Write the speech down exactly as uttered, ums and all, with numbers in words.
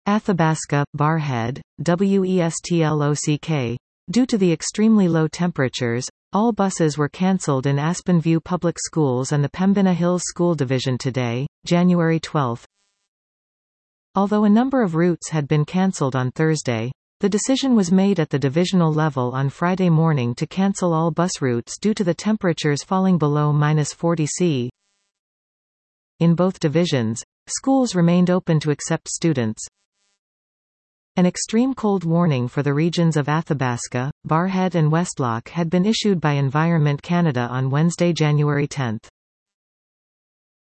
Athabasca, Barrhead, Westlock. Due to the extremely low temperatures, all buses were cancelled in Aspen View Public Schools and the Pembina Hills School Division today, January twelfth. Although a number of routes had been cancelled on Thursday, the decision was made at the divisional level on Friday morning to cancel all bus routes due to the temperatures falling below minus forty Celsius. In both divisions, schools remained open to accept students. An extreme cold warning for the regions of Athabasca, Barrhead and Westlock had been issued by Environment Canada on Wednesday, January tenth.